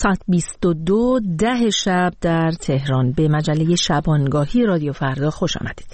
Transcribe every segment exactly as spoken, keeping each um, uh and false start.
ساعت بیست و دو ده شب در تهران. به مجله شبانگاهی رادیو فردا خوش آمدید.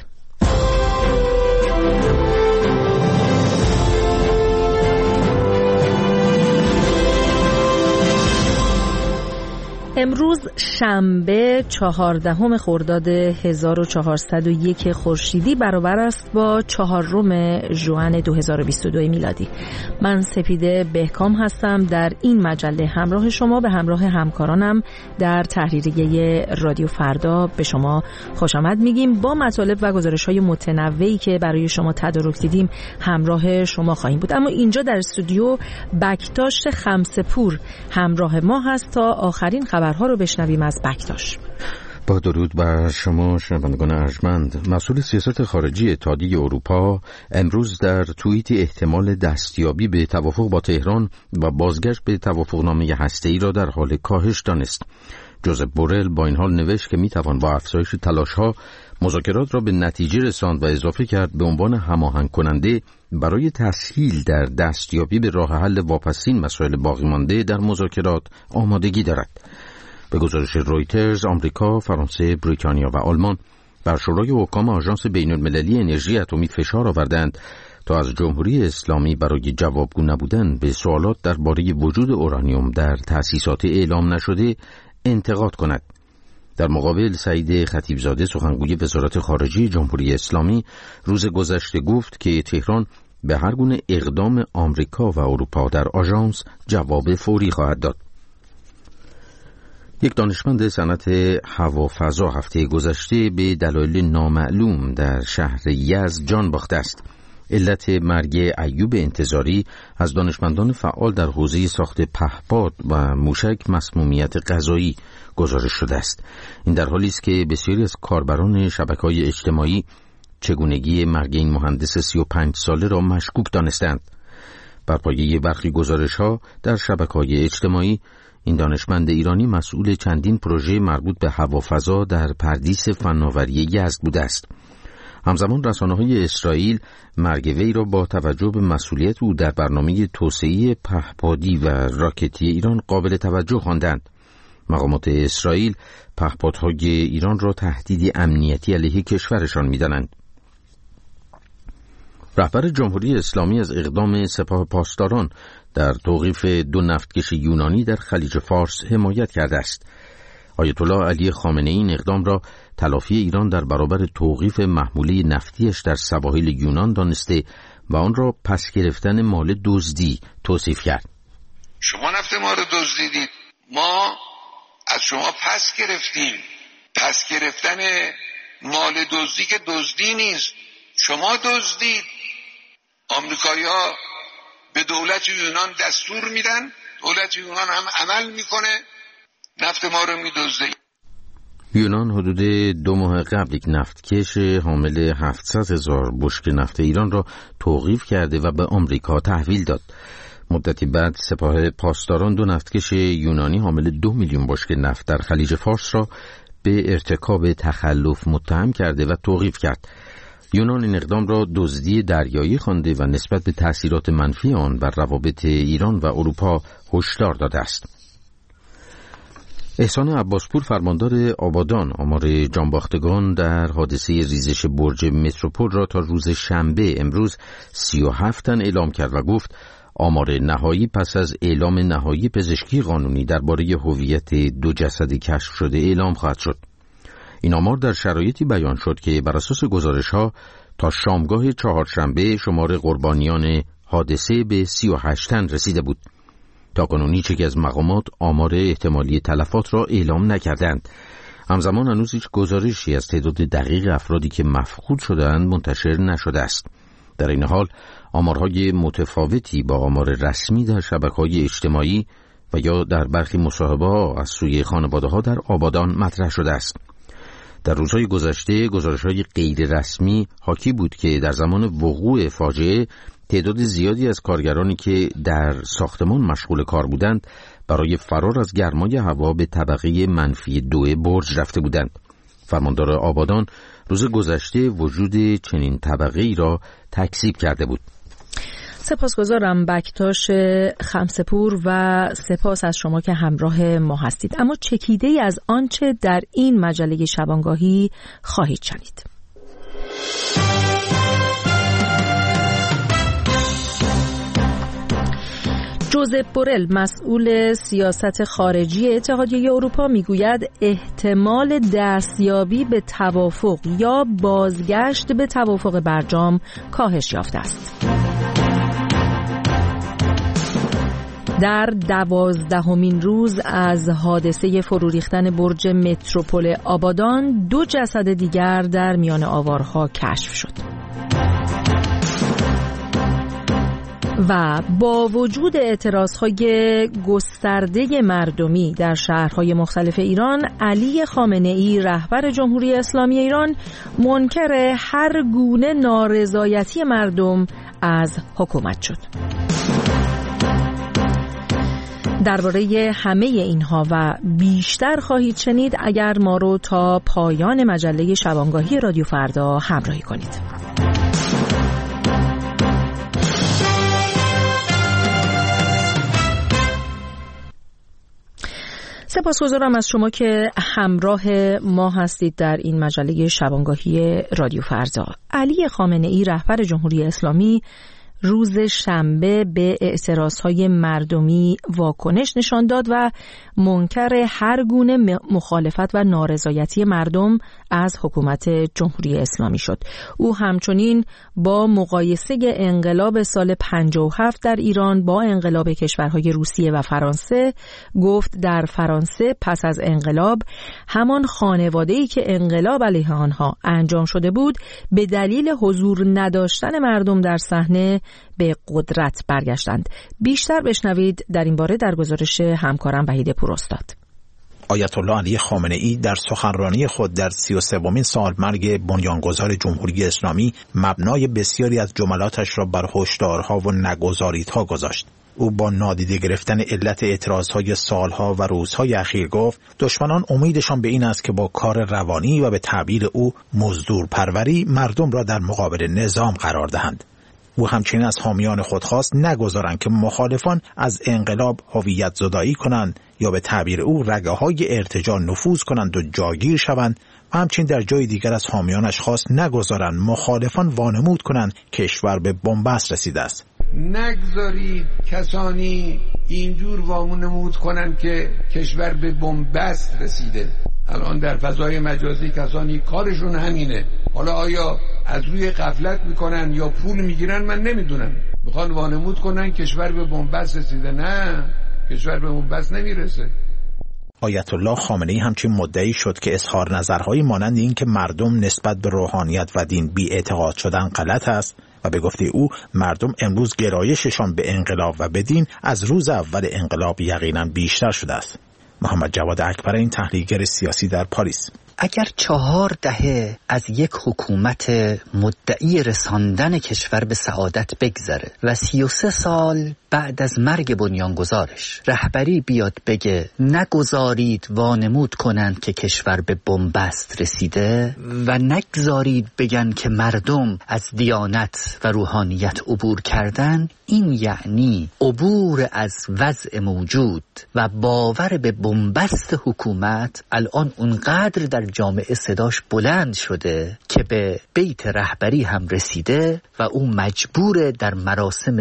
امروز شنبه چهاردهم خرداد هزار و چهارصد و یک خورشیدی برابر است با چهارم ژوئن دو هزار و بیست و دو میلادی. من سپیده بهکام هستم. در این مجله همراه شما به همراه همکارانم در تحریریه رادیو فردا به شما خوش آمد میگیم. با مطالب و گزارش‌های متنوعی که برای شما تدارک دیدیم همراه شما خواهیم بود. اما اینجا در استودیو بکتاش خمسه‌پور همراه ما هست تا آخرین خبر ها رو بشنویم از بکتاش. با درود بر شما شنوندگان ارجمند. مسئول سیاست خارجی اتحادیه اروپا امروز در توییتی احتمال دستیابی به توافق با تهران و بازگشت به توافقنامه هسته‌ای را در حال کاهش دانست. جوزپ بورل با این حال نوشت که میتوان با افزایش تلاش‌ها مذاکرات را به نتیجه رساند و اضافه کرد به عنوان هماهنگ کننده برای تسهیل در دستیابی به راه حل واپسین مسائل باقی مانده در مذاکرات آمادگی دارد. به گزارش رویترز، آمریکا، فرانسه، بریتانیا و آلمان بر شورای حکام آژانس بین‌المللی انرژی اتمی فشار آوردند تا از جمهوری اسلامی برای جوابگو نبودن به سوالات درباره وجود اورانیوم در تأسیسات اعلام نشده انتقاد کند. در مقابل سعید خطیبزاده سخنگوی وزارت خارجه جمهوری اسلامی روز گذشته گفت که تهران به هر گونه اقدام آمریکا و اروپا در آژانس جواب فوری خواهد داد. یک دانشمند صنعت هوافضا هفته گذشته به دلایل نامعلوم در شهر یزد جان باخته است. علت مرگ ایوب انتظاری از دانشمندان فعال در حوزه ساخت پهپاد و موشک مسمومیت غذایی گزارش شده است. این در حالی است که بسیاری از کاربران شبکه‌های اجتماعی چگونگی مرگ این مهندس سی و پنج ساله را مشکوک دانستند. بر پایه برخی گزارش‌ها در شبکه‌های اجتماعی این دانشمند ایرانی مسئول چندین پروژه مربوط به هوافضا در پردیس فناوری یزد بوده است. همزمان رسانه‌های اسرائیل مرگ وی را با توجه به مسئولیت او در برنامه توسعه پهپادی و راکتی ایران قابل توجه خواندند. مقامات اسرائیل پهپادهای ایران را تهدیدی امنیتی علیه کشورشان می‌دانند. رهبر جمهوری اسلامی از اقدام سپاه پاسداران در توقیف دو نفتکش یونانی در خلیج فارس حمایت کرده است. آیت الله علی خامنه‌ای این اقدام را تلافی ایران در برابر توقیف محموله نفتیش در سواحل یونان دانسته و آن را پس گرفتن مال دزدی توصیف کرد. شما نفت ما رو دزدیدید، ما از شما پس گرفتیم. پس گرفتن مال دزدی که دزدی نیست، شما دزدید. آمریکایی‌ها به دولت یونان دستور میدن، دولت یونان هم عمل میکنه، نفت ما رو میدزده. یونان حدود دو ماه قبل یک نفتکش حامل هفتصد هزار بشکه نفت ایران را توقیف کرده و به آمریکا تحویل داد. مدتی بعد سپاه پاسداران دو نفتکش یونانی حامل دو میلیون بشکه نفت در خلیج فارس را به ارتکاب تخلف متهم کرده و توقیف کرد. یونان این اقدام را دزدی دریایی خوانده و نسبت به تأثیرات منفی آن بر روابط ایران و اروپا هشدار داده است. احسان عباسپور فرماندار آبادان آمار جانباختگان در حادثه ریزش برج متروپول را تا روز شنبه امروز سی و هفت تن اعلام کرد و گفت آمار نهایی پس از اعلام نهایی پزشکی قانونی درباره هویت دو جسد کشف شده اعلام خواهد شد. این آمار در شرایطی بیان شد که بر اساس گزارش‌ها تا شامگاه چهارشنبه شمار قربانیان حادثه به سی و هشت تن رسیده بود. تاکنون هیچ یک از مقامات آمار احتمالی تلفات را اعلام نکردند. همزمان هنوز هیچ گزارشی از تعداد دقیق افرادی که مفقود شده‌اند منتشر نشده است. در این حال آمارهای متفاوتی با آمار رسمی در شبکه‌های اجتماعی و یا در برخی مصاحبه‌ها از سوی خانواده‌ها در آبادان مطرح شده است. در روزهای گذشته گزارش‌های غیر رسمی حاکی بود که در زمان وقوع فاجعه تعداد زیادی از کارگرانی که در ساختمان مشغول کار بودند برای فرار از گرمای هوا به طبقه منفی دو برج رفته بودند. فرماندار آبادان روز گذشته وجود چنین طبقه‌ای را تکذیب کرده بود. سپاسگزارم بکتاش خمسه‌پور و سپاس از شما که همراه ما هستید. اما چکیده‌ای از آنچه در این مجله شبانگاهی خواهید شنید. جوزپ بورل مسئول سیاست خارجی اتحادیه اروپا میگوید احتمال دستیابی به توافق یا بازگشت به توافق برجام کاهش یافته است. در دوازدهمین روز از حادثه فرو ریختن برج متروپول آبادان دو جسد دیگر در میان آوارها کشف شد. و با وجود اعتراضهای گسترده مردمی در شهرهای مختلف ایران، علی خامنه‌ای رهبر جمهوری اسلامی ایران منکر هر گونه نارضایتی مردم از حکومت شد. درباره همه اینها و بیشتر خواهید شنید اگر ما رو تا پایان مجله شبانگاهی رادیو فردا همراهی کنید. سپاسگزارم از شما که همراه ما هستید در این مجله شبانگاهی رادیو فردا. علی خامنه‌ای رهبر جمهوری اسلامی روز شنبه به اعتراضهای مردمی واکنش نشان داد و منکر هر گونه مخالفت و نارضایتی مردم از حکومت جمهوری اسلامی شد. او همچنین با مقایسه انقلاب سال پنجاه و هفت در ایران با انقلاب کشورهای روسیه و فرانسه گفت در فرانسه پس از انقلاب همان خانواده‌ای که انقلاب علیه آنها انجام شده بود به دلیل حضور نداشتن مردم در صحنه به قدرت برگشتند. بیشتر بشنوید در این باره در گزارش همکارم وحید پوراستاد. آیت الله علی خامنه‌ای در سخنرانی خود در سی و سومین سالمرگ بنیانگذار جمهوری اسلامی مبنای بسیاری از جملاتش را بر هشدارها و نگذاریدها گذاشت. او با نادیده گرفتن علت اعتراضهای سالها و روزهای اخیر گفت دشمنان امیدشان به این است که با کار روانی و به تعبیر او مزدور پروری مردم را در مقابل نظام قرار دهند. او همچنین از حامیان خود خواست نگذارند که مخالفان از انقلاب هویت زدایی کنند یا به تعبیر او رگه‌های ارتجاع نفوذ کنند و جاگیر شوند و همچنین در جای دیگر از حامیانش خواست نگذارند مخالفان وانمود کنند کشور به بنبست رسیده است. نگذارید کسانی اینجور وانمود کنند که کشور به بنبست رسیده. الان در فضای مجازی کسانی کارشون همینه. حالا آیا از روی غفلت میکنن یا پول میگیرن من نمیدونم. میخوان وانمود کنن کشور به بنبست رسیده. نه، کشور به بنبست نمیرسه. آیت الله خامنه‌ای همچنین مدعی شد که اظهار نظرهای مانند این که مردم نسبت به روحانیت و دین بی اعتقاد شدن غلط است و به گفته او مردم امروز گرایششان به انقلاب و به دین از روز اول انقلاب یقینا بیشتر شده است. محمد جواد اکبر، این تحلیلگر سیاسی در پاریس: اگر چهار دهه از یک حکومت مدعی رساندن کشور به سعادت بگذره و سی و سه سال بعد از مرگ بنیانگذارش رهبری بیاد بگه نگذارید وانمود کنند که کشور به بنبست رسیده و نگذارید بگن که مردم از دیانت و روحانیت عبور کردن، این یعنی عبور از وضع موجود و باور به بنبست حکومت الان اونقدر در جامعه صداش بلند شده که به بیت رهبری هم رسیده و او مجبور در مراسم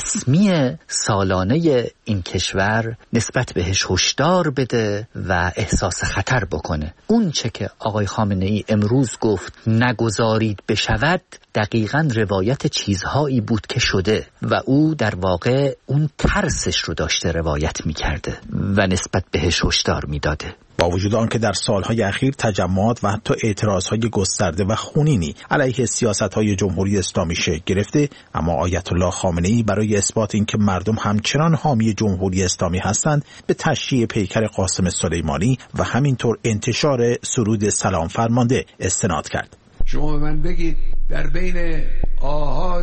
رسمی سالانه این کشور نسبت بهش هشدار بده و احساس خطر بکنه. اون چه که آقای خامنه‌ای امروز گفت نگذارید بشود دقیقاً روایت چیزهایی بود که شده و او در واقع اون ترسش رو داشته روایت می‌کرده و نسبت بهش هشدار می‌داده. با وجود آنکه در سالهای اخیر تجمعات و حتی اعتراضهای گسترده و خونینی علیه سیاست‌های جمهوری اسلامی شکل گرفته، اما آیت الله خامنه‌ای برای اثبات اینکه مردم همچنان حامی جمهوری اسلامی هستند به تشییع پیکر قاسم سلیمانی و همینطور انتشار سرود سلام فرمانده استناد کرد. شما به من بگید در بین آحاد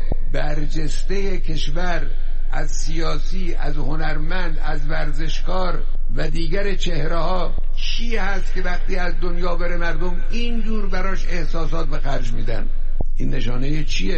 برجسته کشور، از سیاسی، از هنرمند، از ورزشکار و دیگر چهره ها چی هست که وقتی از دنیا بره مردم اینجور براش احساسات به خرج میدن؟ این نشانه چیه؟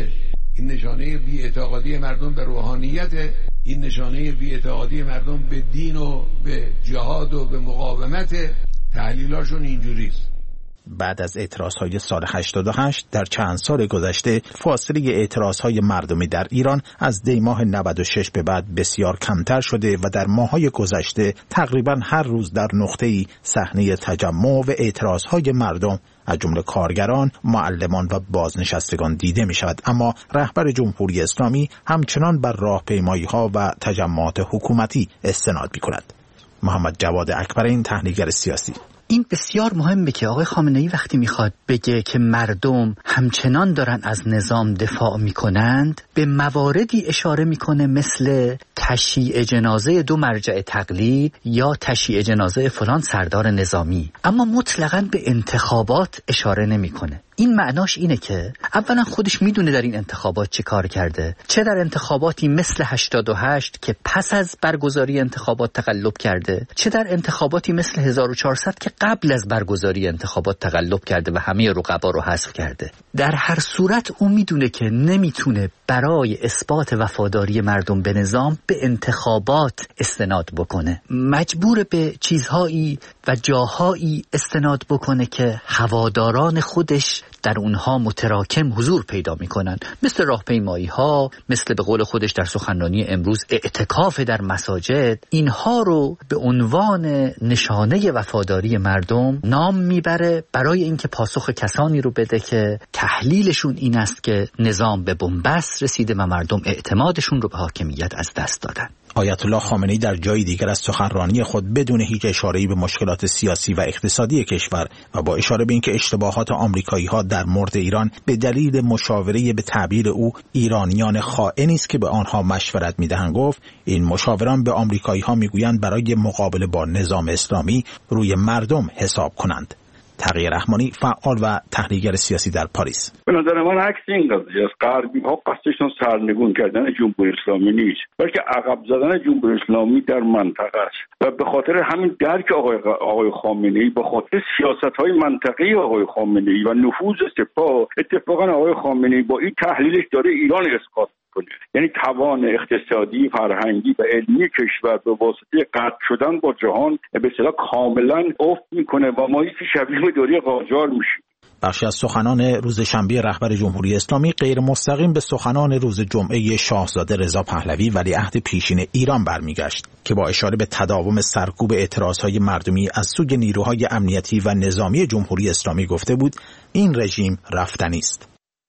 این نشانه بی‌اعتقادی مردم به روحانیت، این نشانه بی‌اعتقادی مردم به دین و به جهاد و به مقاومت. تحلیلاشون اینجوریست. بعد از اعتراضهای سال هشتاد و هشت در چند سال گذشته فاصله اعتراضهای مردمی در ایران از دی ماه نود و شش به بعد بسیار کمتر شده و در ماه‌های گذشته تقریبا هر روز در نقطه‌ای صحنه تجمع و اعتراضهای مردم از جمله کارگران، معلمان و بازنشستگان دیده می شود. اما رهبر جمهوری اسلامی همچنان بر راهپیمایی‌ها و تجمعات حکومتی استناد می کند. محمد جواد اکبرین، تحلیلگر سیاسی: این بسیار مهمه که آقای خامنه‌ای وقتی میخواد بگه که مردم همچنان دارن از نظام دفاع میکنند به مواردی اشاره میکنه مثل تشییع جنازه دو مرجع تقلید یا تشییع جنازه فلان سردار نظامی، اما مطلقاً به انتخابات اشاره نمیکنه. این معناش اینه که اولا خودش میدونه در این انتخابات چه کار کرده، چه در انتخاباتی مثل هشتاد و هشت که پس از برگزاری انتخابات تقلب کرده، چه در انتخاباتی مثل هزار و چهارصد که قبل از برگزاری انتخابات تقلب کرده و همه رقبا رو حذف کرده. در هر صورت اون میدونه که نمیتونه برای اثبات وفاداری مردم به نظام به انتخابات استناد بکنه، مجبور به چیزهایی و جاهایی استناد بکنه که هواداران خودش در اونها متراکم حضور پیدا میکنن، مثل راهپیمایی ها، مثل به قول خودش در سخنرانی امروز اعتکاف در مساجد. اینها رو به عنوان نشانه وفاداری مردم نام میبره برای اینکه پاسخ کسانی رو بده که تحلیلشون این است که نظام به بنبست رسیده و مردم اعتمادشون رو به حاکمیت از دست دادن. آیت الله خامنه‌ای در جای دیگر از سخنرانی خود بدون هیچ اشاره‌ای به مشکلات سیاسی و اقتصادی کشور و با اشاره به اینکه اشتباهات آمریکایی‌ها در مورد ایران به دلیل مشاوره به تعبیر او ایرانیان خائنی است که به آنها مشورت می‌دهند گفت این مشاوران به آمریکایی‌ها می‌گویند برای مقابله با نظام اسلامی روی مردم حساب کنند. تقی رحمانی، فعال و تحلیلگر سیاسی در پاریس: به نظر من عکس این قضیه است. غربی‌ها قصدشون سرنگون کردن جمهوری اسلامی نیست، بلکه عقب زدن جمهوری اسلامی در منطقه است و به خاطر همین درک آقای آقای خامنه‌ای، به خاطر سیاست‌های منطقی آقای خامنه‌ای و نفوذ سپاه، اتفاقا آقای خامنه‌ای با این تحلیلش داره ایران اسقاط کنه. یعنی توان اقتصادی، فرهنگی و علمی کشور به واسطه قطع شدن با جهان به اصطلاح کاملا افت میکنه و ما هیچ شبیه به دوره قاجار میشیم. بخشی از سخنان روز شنبه رهبر جمهوری اسلامی غیر مستقیم به سخنان روز جمعه شاهزاده رضا پهلوی ولیعهد پیشین ایران برمیگشت که با اشاره به تداوم سرکوب اعتراضهای مردمی از سوی نیروهای امنیتی و نظامی جمهوری اسلامی گفته بود این رژیم رفتنی است.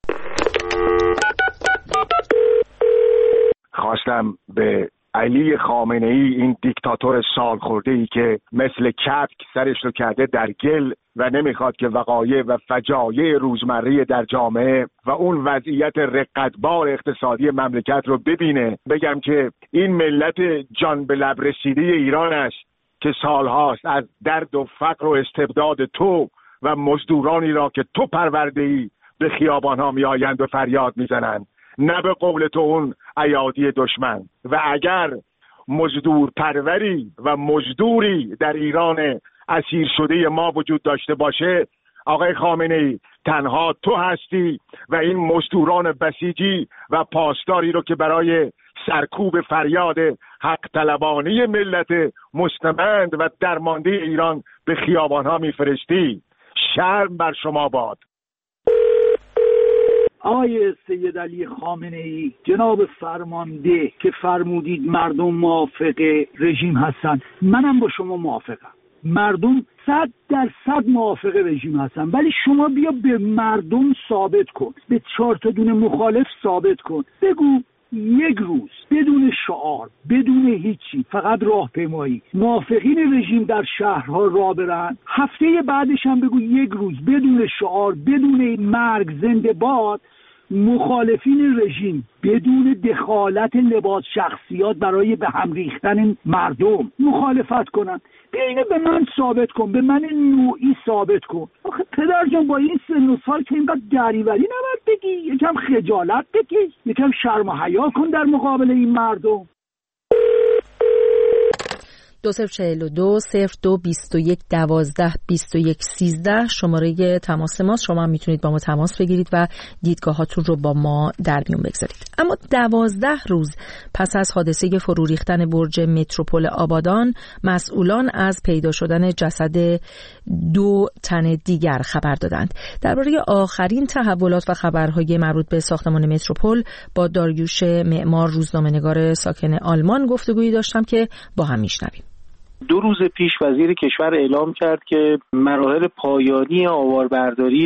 خواستم به علی خامنه‌ای، این دیکتاتور سالخورده‌ای که مثل کبک سرش رو کرده در گل و نمیخواد که وقایع و فجایع روزمره در جامعه و اون وضعیت رقتبار اقتصادی مملکت رو ببینه، بگم که این ملت جان به لب رسیده ایران است که سالهاست از درد و فقر و استبداد تو و مزدورانی را که تو پرورده‌ای به خیابان‌ها میآیند و فریاد میزنند، نه به قول تو اون ایادی دشمن. و اگر مزدور پروری و مزدوری در ایران اسیر شده ما وجود داشته باشه، آقای خامنه‌ای تنها تو هستی و این مزدوران بسیجی و پاسداری رو که برای سرکوب فریاد حق طلبانه ملت مستمند و درمانده ایران به خیابانها میفرستی. شرم بر شما باد. آقای سید علی خامنه‌ای، جناب فرمانده که فرمودید مردم موافق رژیم هستن، منم با شما موافقم. مردم صد درصد موافق رژیم هستن، ولی شما بیا به مردم ثابت کن، به چهار تا دونه مخالف ثابت کن، بگو یک روز بدون شعار، بدون هیچی، فقط راهپیمایی موافقین رژیم در شهرها راه برن. هفته بعدش هم بگو یک روز بدون شعار، بدون مرگ زنده باد، مخالفین رژیم بدون دخالت لباس شخصیات برای به هم ریختن مردم مخالفت کنن. اینو به من ثابت کن، به من نوعی ثابت کن. آخه پدر جان با این سن و سال که اینقدر دریوری نباید بگی، یکم خجالت بکش، یکم شرم و حیا کن در مقابل این مردم. دو صفر چهل و دو صفر دو بیست و یک دوازده بیست و یک سیزده شماره تماس ماست. شما هم میتونید با ما تماس بگیرید و دیدگاهاتون رو با ما در میون بگذارید. اما دوازده روز پس از حادثه فرو ریختن برج متروپول آبادان، مسئولان از پیدا شدن جسد دو تن دیگر خبر دادند. درباره آخرین تحولات و خبرهای مربوط به ساختمان متروپول با داریوش معمار، روزنامه‌نگار ساکن آلمان گفتگویی داشتم که با هم میشنویم. دو روز پیش وزیر کشور اعلام کرد که مراحل پایانی آواربرداری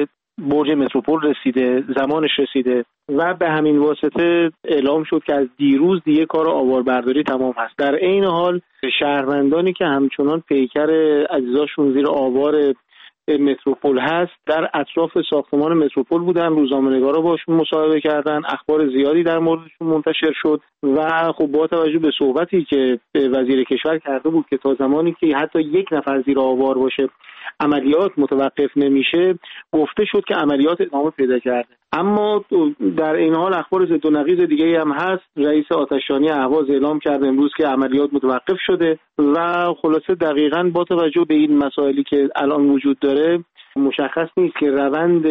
برج متروپول رسیده، زمانش رسیده و به همین واسطه اعلام شد که از دیروز دیگه کار آواربرداری تمام هست. در عین حال شهروندانی که همچنان پیکر عزیزاشون زیر آوار متروپول هست در اطراف ساختمان متروپول بودن، روزنامه‌نگارا باشون مصاحبه کردن، اخبار زیادی در موردشون منتشر شد و خب با توجه به صحبتی که وزیر کشور کرده بود که تا زمانی که حتی یک نفر زیر آوار باشه عملیات متوقف نمیشه، گفته شد که عملیات ادامه پیدا کرده. اما در این حال اخبار ضد و نقیض دیگه‌ای هم هست. رئیس آتش‌نشانی اهواز اعلام کرده امروز که عملیات متوقف شده و خلاصه دقیقاً با توجه به این مسائلی که الان وجود داره مشخص نیست که روند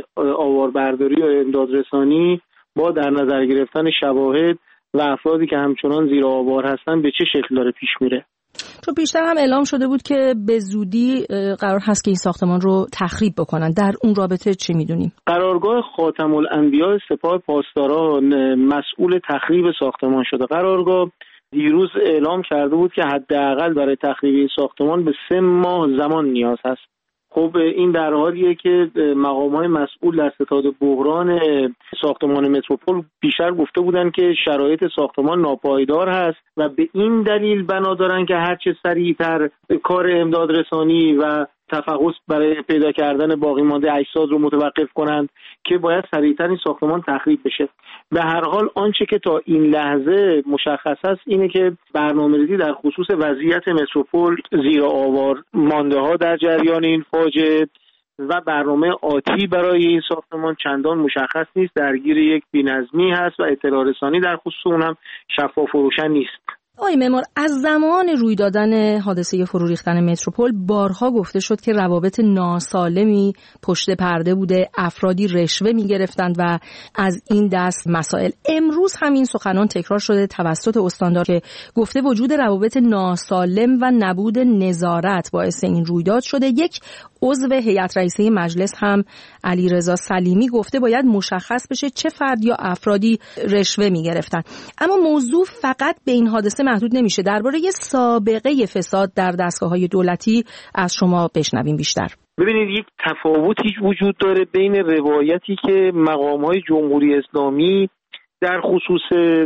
آواربرداری و امدادرسانی با در نظر گرفتن شواهد و افرادی که همچنان زیر آوار هستن به چه شکل داره پیش میره. چون بیشتر هم اعلام شده بود که به زودی قرار هست که این ساختمان رو تخریب بکنن. در اون رابطه چی میدونیم؟ قرارگاه خاتم الانبیاء سپاه پاسداران مسئول تخریب ساختمان شده. قرارگاه دیروز اعلام کرده بود که حداقل برای تخریب این ساختمان به سه ماه زمان نیاز هست. خب این در حالیه که مقام‌های مسئول در ستاد بحران ساختمان متروپول بیشتر گفته بودن که شرایط ساختمان ناپایدار هست و به این دلیل بنا دارن که هرچه سریعتر کار امدادرسانی و تفحص برای پیدا کردن باقی مانده اجساد رو متوقف کنند که باید سریعتر این ساختمان تخریب بشه. به هر حال آنچه که تا این لحظه مشخص است اینه که برنامه‌ریزی در خصوص وضعیت متروپول زیر آوار مانده ها در جریان این فاجعه و برنامه آتی برای این ساختمان چندان مشخص نیست، درگیر یک بی‌نظمی هست و اطلاع رسانی در خصوص اونم شفاف و روشن نیست. آقای معمار، از زمان روی دادن حادثه فرو ریختن متروپول بارها گفته شد که روابط ناسالمی پشت پرده بوده، افرادی رشوه می‌گرفتند و از این دست مسائل. امروز همین سخنان تکرار شده توسط استاندار که گفته وجود روابط ناسالم و نبود نظارت باعث این رویداد شده. یک عضو هیئت رئیسه مجلس هم علیرضا سلیمی گفته باید مشخص بشه چه فرد یا افرادی رشوه می‌گرفتند. اما موضوع فقط به این حادثه محدود نمیشه. درباره سابقه فساد در دستگاه‌های دولتی از شما بشنویم بیشتر. ببینید، یک تفاوتی وجود داره بین روایتی که مقام‌های جمهوری اسلامی در خصوص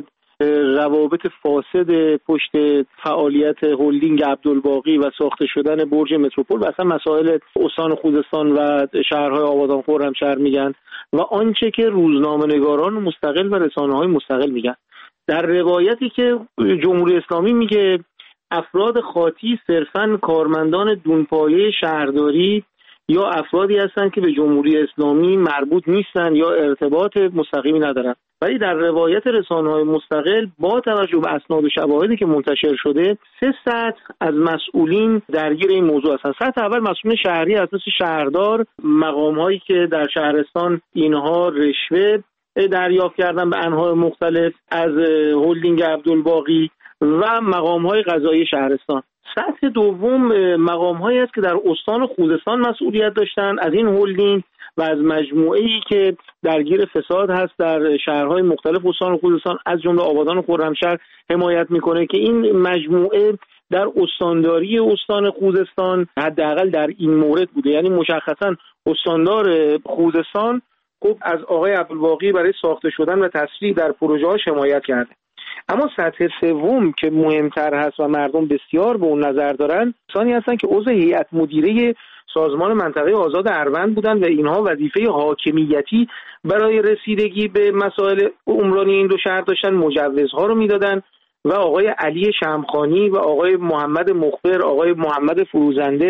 روابط فاسد پشت فعالیت هلدینگ عبدالباقی و ساخته شدن برج متروپول و اصلا مسائل استان خوزستان و شهرهای آبادان خرمشهر میگن و آنچه که روزنامه‌نگاران مستقل و رسانه‌های مستقل میگن. در روایتی که جمهوری اسلامی میگه افراد خاطی صرفاً کارمندان دونپایه شهرداری یا افرادی هستند که به جمهوری اسلامی مربوط نیستند یا ارتباط مستقیمی ندارند. ولی در روایت رسانه‌های مستقل با توجه به اسناد و شواهدی که منتشر شده سه سطح از مسئولین درگیر این موضوع هستند. سطح اول مسئولین شهری از مثل شهردار، مقام‌هایی که در شهرستان اینها رشوه دریافت کردن به انواع مختلف از هلدینگ عبدالباقی و مقام‌های قضایی شهرستان. سطح دوم مقام‌هایی است که در استان خوزستان مسئولیت داشتن از این هلدینگ و از مجموعه‌ای که درگیر فساد هست در شهرهای مختلف استان خوزستان از جمله آبادان و خرمشهر حمایت میکنه که این مجموعه در استانداری استان خوزستان حداقل در این مورد بوده. یعنی مشخصاً استاندار خوزستان خب از آقای عبدالباقی برای ساخته شدن و تسریع در پروژه‌هاش حمایت کرده. اما سطح سوم که مهمتر هست و مردم بسیار به اون نظر دارن، کسانی هستن که عضو هیئت مدیره سازمان منطقه آزاد اروند بودن و اینها وظیفه حاکمیتی برای رسیدگی به مسائل عمرانی این دو شهر داشتن، مجوزها رو میدادن و آقای علی شمخانی و آقای محمد مخبر، آقای محمد فروزنده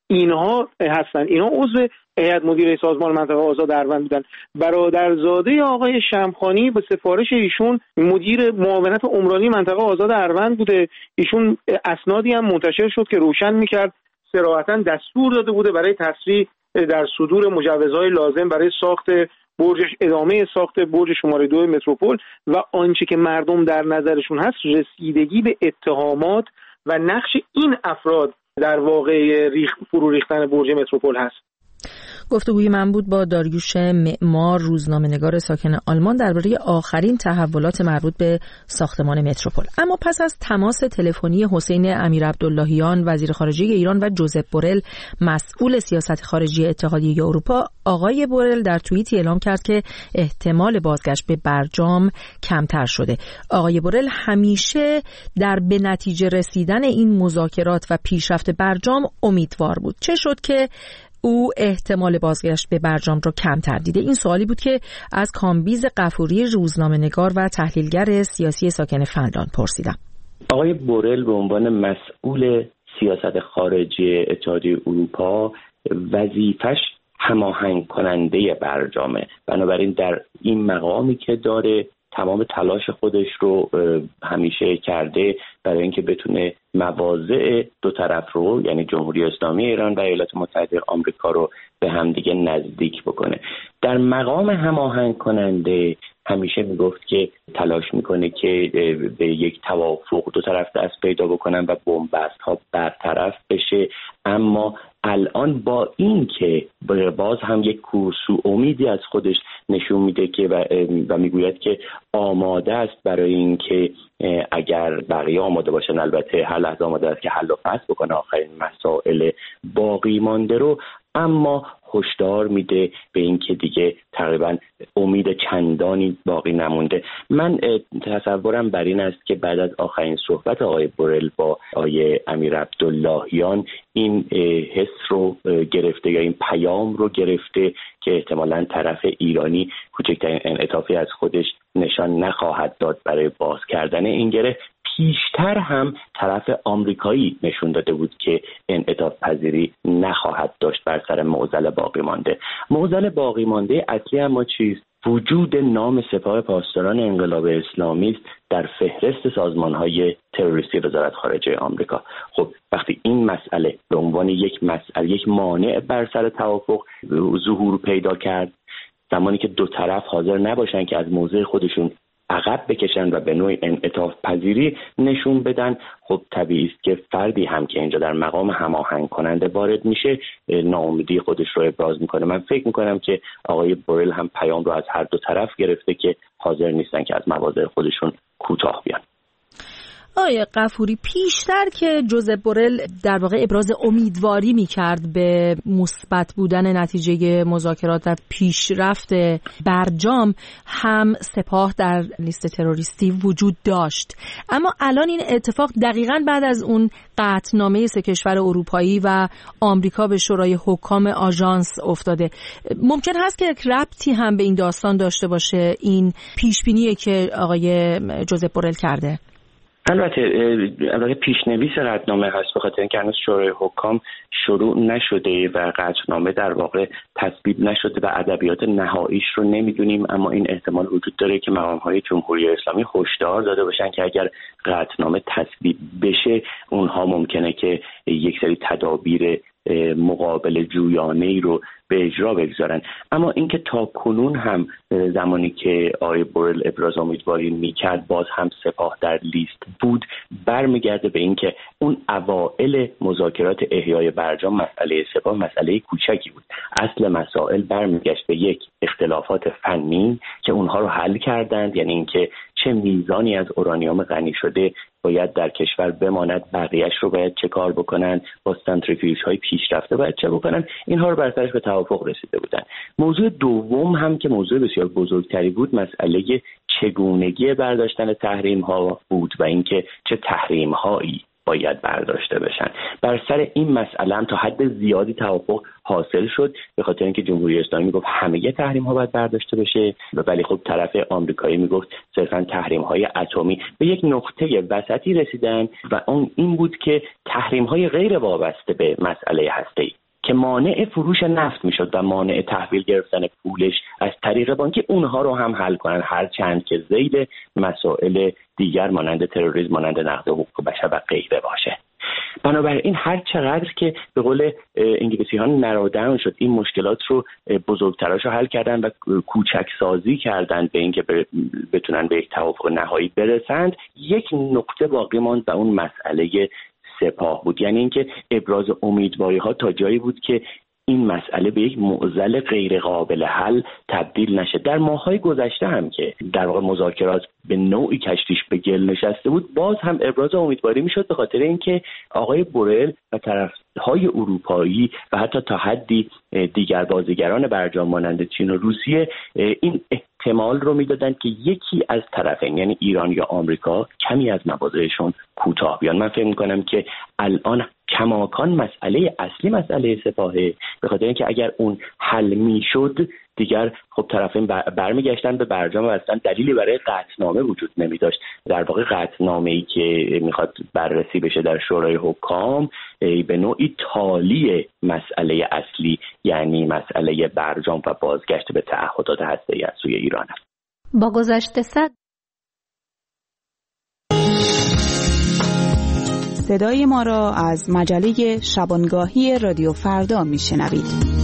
اینها هستن. اینها عضو هیئت مدیره سازمان منطقه آزاد اروند بودن. برادرزاده آقای شمخانی به سفارش ایشون مدیر معاونت عمرانی منطقه آزاد اروند بوده. ایشون اسنادی هم منتشر شد که روشن میکرد صراحتاً دستور داده بوده برای تسریع در صدور مجوزهای لازم برای ساخت برجش، ادامه ساخت برج شماره دو متروپول و آنچه که مردم در نظرشون هست رسیدگی به اتهامات و نقش این افراد در واقع ریخ فرو ریختن برج متروپول هست. گفتگوی من بود با داریوش معمار، روزنامه‌نگار ساکن آلمان، درباره آخرین تحولات مربوط به ساختمان متروپول. اما پس از تماس تلفنی حسین امیرعبداللهیان وزیر خارجه ایران و جوزپ بورل مسئول سیاست خارجی اتحادیه اروپا، آقای بورل در توییتی اعلام کرد که احتمال بازگشت به برجام کمتر شده. آقای بورل همیشه در به نتیجه رسیدن این مذاکرات و پیشرفت برجام امیدوار بود. چه شد که او احتمال بازگشت به برجام را کمتر دیده؟ این سوالی بود که از کامبیز غفوری، روزنامه‌نگار و تحلیلگر سیاسی ساکن فنلاند پرسیدم. آقای بورل به عنوان مسئول سیاست خارجی اتحادیه اروپا وظیفش هماهنگ کننده برجامه، بنابراین در این مقامی که داره تمام تلاش خودش رو همیشه کرده برای اینکه بتونه مواضع دو طرف رو، یعنی جمهوری اسلامی ایران و ایالات متحده آمریکا رو به همدیگه نزدیک بکنه. در مقام هماهنگ کننده همیشه میگفت که تلاش میکنه که به یک توافق دو طرف دست پیدا بکنن و بنبست ها برطرف بشه. اما الان با این که باز هم یک کورسو امیدی از خودش نشون میده که و, و میگوید که آماده است برای این که اگر بقیه آماده باشن، البته هر لحظه آماده است که حل و فصل بکنه آخرین مسائل باقی مانده رو، اما هشدار میده به این که دیگه تقریبا امید چندانی باقی نمونده. من تصورم بر این است که بعد از آخرین صحبت آقای بورل با آقای امیرعبداللهیان این حس رو گرفته یا این پیام رو گرفته که احتمالاً طرف ایرانی کوچکترین انعطافی از خودش نشان نخواهد داد برای باز کردن این گره. پیشتر هم طرف آمریکایی نشون داده بود که انعطاف پذیری نخواهد داشت بر سر معضل باقی مانده. معضل باقی مانده اصلی اما چیست؟ وجود نام سپاه پاسداران انقلاب اسلامی است در فهرست سازمان‌های تروریستی وزارت خارجه آمریکا. خب وقتی این مسئله به عنوان یک مسئله، یک مانع بر سر توافق ظهور پیدا کرد، زمانی که دو طرف حاضر نباشن که از موضع خودشون عقب بکشن و به نوعی انعطاف پذیری نشون بدن، خب طبیعی است که فردی هم که اینجا در مقام هماهنگ کننده وارد میشه ناامیدی خودش رو ابراز میکنه. من فکر میکنم که آقای بورل هم پیام رو از هر دو طرف گرفته که حاضر نیستن که از مواضع خودشون کوتاه بیان. آقای غفوری، پیشتر که جوزپ بورل در واقع ابراز امیدواری میکرد به مثبت بودن نتیجه مذاکرات و پیشرفت برجام، هم سپاه در لیست تروریستی وجود داشت. اما الان این اتفاق دقیقاً بعد از اون قطعنامه سه کشور اروپایی و آمریکا به شورای حکام آژانس افتاده. ممکن هست که یک ربطی هم به این داستان داشته باشه این پیشبینی که آقای جوزپ بورل کرده؟ البته البته پیشنویس قطعنامه هست، به خاطر اینکه هنوز شورای حکام شروع نشده و قطعنامه در واقع تصویب نشده و ادبیات نهاییش رو نمیدونیم. اما این احتمال وجود داره که مقام‌های جمهوری اسلامی هشدار داده باشن که اگر قطعنامه تصویب بشه اونها ممکنه که یک سری تدابیر مقابل جویانه‌ای رو به اجرا بگذارن. اما اینکه تا کنون هم زمانی که آقای بورل ابراز امیدواری میکرد باز هم سپاه در لیست بود، برمیگرده به اینکه اون اوائل مذاکرات احیای برجام مسئله سپاه مسئله کوچکی بود. اصل مسائل برمیگشت به یک اختلافات فنی که اونها رو حل کردند، یعنی اینکه چه میزانی از اورانیوم غنی شده باید در کشور بماند، بقیه‌اش رو باید چه کار بکنن، با سنتریفیوژ های پیشرفته باید چه بکنن، اینها رو بر سرش به توافق رسیده بودن. موضوع دوم هم که موضوع بسیار بزرگتری بود مسئله چگونگی برداشتن تحریم ها بود و اینکه چه تحریم هایی باید برداشته بشن. بر سر این مسئله هم تا حد زیادی توافق حاصل شد، به خاطر اینکه جمهوری اسلامی میگفت همه تحریم ها باید برداشته بشه، ولی خب طرف آمریکایی میگفت صرفا تحریم های اتمی. به یک نقطه وسطی رسیدن و اون این بود که تحریم های غیر وابسته به مسئله هسته‌ای که مانع فروش نفت میشد و مانع تحویل گرفتن پولش از طریق بانکی، اونها رو هم حل کنن، هر چند که ذیل مسائل دیگر مانند تروریسم، مانند نقض حقوق بشر و غیره باشه. بنابراین هر چقدر که به قول انگلیسی ها نرودن شد، این مشکلات رو بزرگتراش رو حل کردن و کوچک سازی کردن به اینکه بتونن به یک توافق نهایی برسند، یک نقطه باقی ماند و اون مسئله سپاه بود. یعنی اینکه ابراز امیدواری ها تا جایی بود که این مسئله به یک معضل غیر قابل حل تبدیل نشه. در ماه‌های گذشته هم که در واقع مذاکرات به نوعی کشتیش به گل نشسته بود، باز هم ابراز امیدواری میشد به خاطر اینکه آقای بورل و طرفهای اروپایی و حتی تا حدی دیگر بازیگران برجام مانند چین و روسیه این احتمال رو میدادن که یکی از طرفین، یعنی ایران یا آمریکا، کمی از مواضعشون کوتاه بیان. من فکر می‌کنم که الان کماکان مسئله اصلی مسئله سپاهه، به خاطر اینکه اگر اون حل میشد دیگر خب طرفین برمیگشتن به برجام و اصلا دلیلی برای قطعنامه وجود نمی داشت. در واقع قطعنامه‌ای که میخواد بررسی بشه در شورای حکام به نوعی تالی مسئله اصلی، یعنی مسئله برجام و بازگشت به تعهدات هسته‌ای از سوی ایران است. با گذشت صد صدای ما را از مجله شبانگاهی رادیو فردا میشنوید.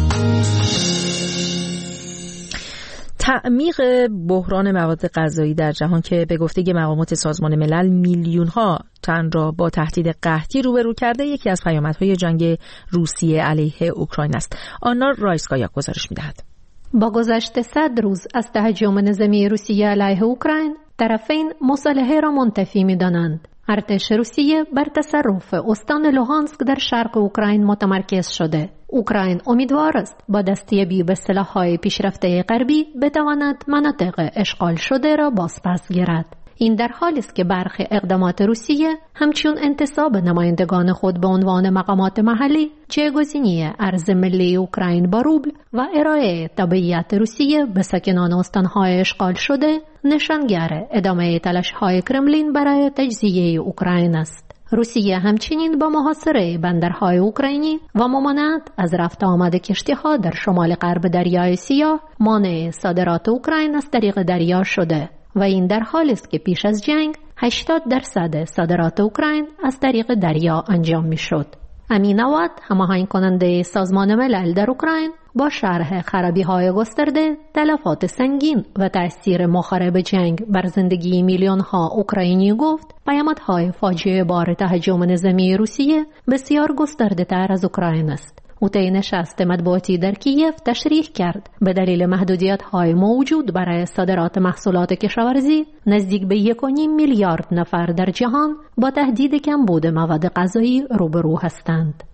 تعمیق بحران مواد غذایی در جهان که به گفته مقامات سازمان ملل میلیون ها تن را با تهدید قحطی روبرو کرده، یکی از پیامدهای جنگ روسیه علیه اوکراین است. آنا رایسکایا گزارش می‌دهد. با گذشت صد روز از تهاجم نظامی روسیه علیه اوکراین، طرفین مصالحه را منتفی می‌دانند. ارتش روسیه بر تصرف استان لوهانسک در شرق اوکراین متمرکز شده. اوکراین امیدوار است با دستیابی به سلاح‌های پیشرفته غربی بتواند مناطق اشغال شده را بازپس گیرد. این در حالی است که برخی اقدامات روسیه همچون انتصاب نمایندگان خود به عنوان مقامات محلی، جایگزینی ارز ملی اوکراین با روبل و ارائه تبعیت روسیه به ساکنان استان‌های اشغال شده نشانگر ادامه تلاش‌های کرملین برای تجزیه اوکراین است. روسیه همچنین با محاصره بندرهای اوکراینی و ممانعت از رفت آمد کشتی‌ها در شمال غرب دریای سیاه مانع صادرات اوکراین از طریق دریا شده و این در حالی است که پیش از جنگ هشتاد درصد صادرات اوکراین از طریق دریا انجام می‌شد. امین اواد، هماهنگ کننده سازمان ملل در اوکراین، با شرح خرابی‌های گسترده، تلفات سنگین و تأثیر مخرب جنگ بر زندگی میلیون‌ها اوکراینی گفت پیامدهای فاجعه بار تهاجم نظامی روسیه بسیار گسترده‌تر از اوکراین است. او طی نشست مطبوعاتی در کیف تشریح کرد به دلیل محدودیت‌های موجود برای صادرات محصولات کشاورزی، نزدیک به یک و نیم میلیارد نفر در جهان با تهدید کمبود مواد غذایی روبرو هستند.